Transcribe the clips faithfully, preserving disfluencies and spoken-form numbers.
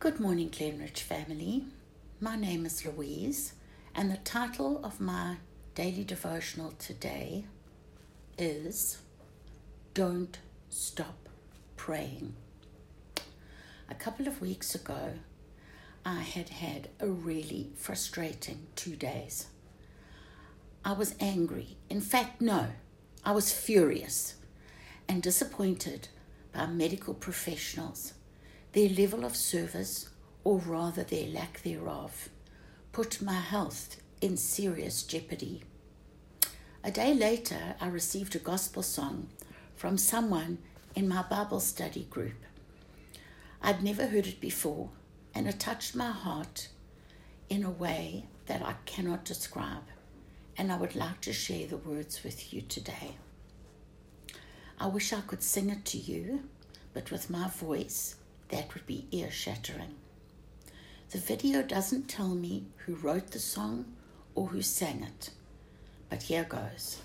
Good morning, Glenridge family. My name is Louise, and the title of my daily devotional today is Don't Stop Praying. A couple of weeks ago, I had had a really frustrating two days. I was angry. In fact, no, I was furious and disappointed by medical professionals. Their level of service, or rather their lack thereof, put my health in serious jeopardy. A day later, I received a gospel song from someone in my Bible study group. I'd never heard it before, and it touched my heart in a way that I cannot describe, and I would like to share the words with you today. I wish I could sing it to you, but with my voice, that would be ear-shattering. The video doesn't tell me who wrote the song or who sang it, but here goes.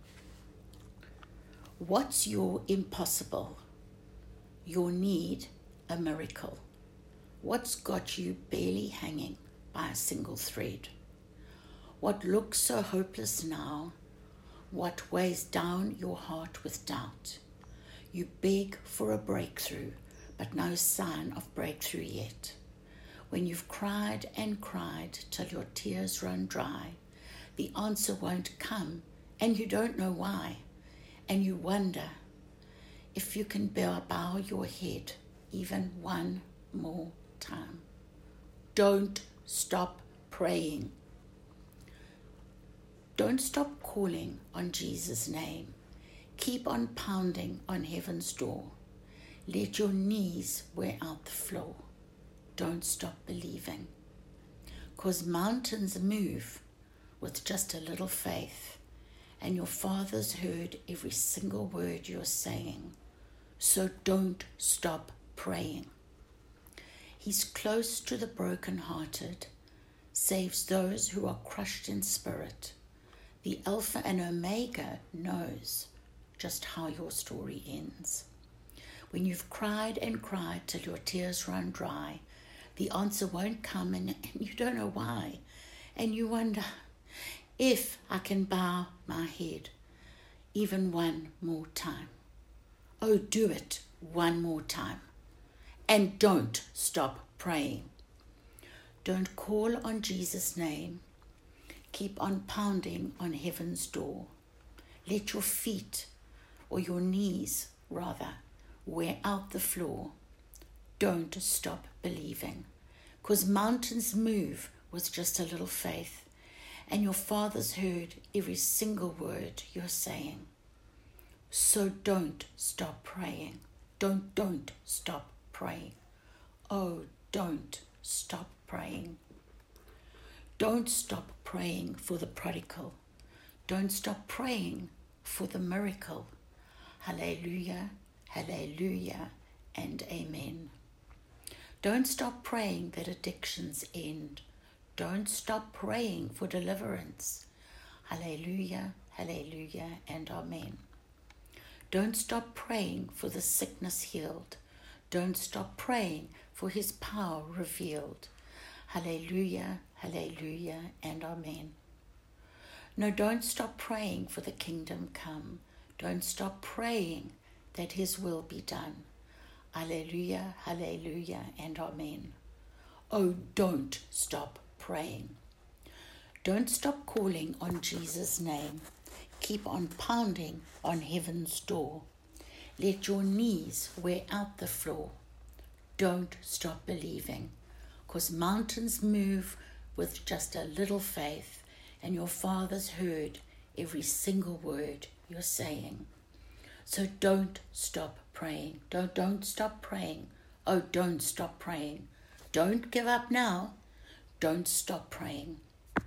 What's your impossible? Your need a miracle? What's got you barely hanging by a single thread? What looks so hopeless now? What weighs down your heart with doubt? You beg for a breakthrough, but no sign of breakthrough yet. When you've cried and cried till your tears run dry, the answer won't come, and you don't know why, and you wonder if you can bow, bow your head even one more time. Don't stop praying. Don't stop calling on Jesus' name. Keep on pounding on heaven's door. Let your knees wear out the floor. Don't stop believing. 'Cause mountains move with just a little faith, and your Father's heard every single word you're saying. So don't stop praying. He's close to the brokenhearted, saves those who are crushed in spirit. The Alpha and Omega knows just how your story ends. When you've cried and cried till your tears run dry, the answer won't come, and, and you don't know why. And you wonder if I can bow my head even one more time. Oh, do it one more time. And don't stop praying. Don't call on Jesus' name. Keep on pounding on heaven's door. Let your feet, or your knees rather, wear out the floor. Don't stop believing, 'cause mountains move with just a little faith, and your Father's heard every single word you're saying. So don't stop praying. Don't, don't stop praying. Oh, don't stop praying. Don't stop praying for the prodigal. Don't stop praying for the miracle. Hallelujah. Hallelujah and amen. Don't stop praying that addictions end. Don't stop praying for deliverance. Hallelujah, hallelujah and amen. Don't stop praying for the sickness healed. Don't stop praying for his power revealed. Hallelujah, hallelujah and amen. No, don't stop praying for the kingdom come. Don't stop praying that his will be done. Hallelujah, hallelujah, and amen. Oh, don't stop praying. Don't stop calling on Jesus' name. Keep on pounding on heaven's door. Let your knees wear out the floor. Don't stop believing, 'cause mountains move with just a little faith, and your Father's heard every single word you're saying. So don't stop praying. Don't, don't stop praying. Oh, don't stop praying. Don't give up now. Don't stop praying.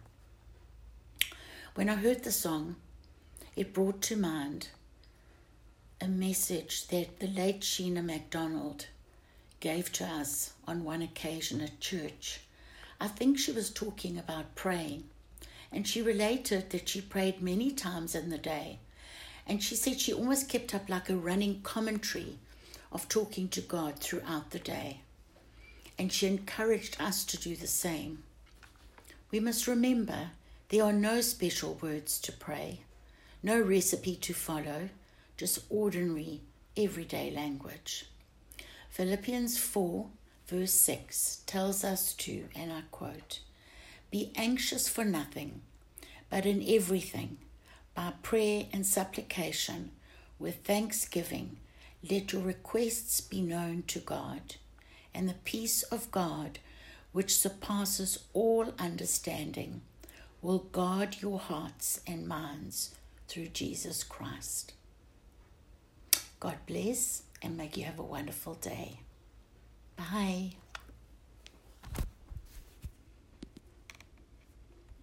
When I heard the song, it brought to mind a message that the late Sheena MacDonald gave to us on one occasion at church. I think she was talking about praying, and she related that she prayed many times in the day. And she said she almost kept up like a running commentary of talking to God throughout the day. and she encouraged us to do the same. We must remember there are no special words to pray, no recipe to follow, just ordinary, everyday language. Philippians four, verse six tells us to, and I quote, "Be anxious for nothing, but in everything, by prayer and supplication, with thanksgiving, let your requests be known to God, and the peace of God, which surpasses all understanding, will guard your hearts and minds through Jesus Christ." God bless, and may you have a wonderful day. Bye.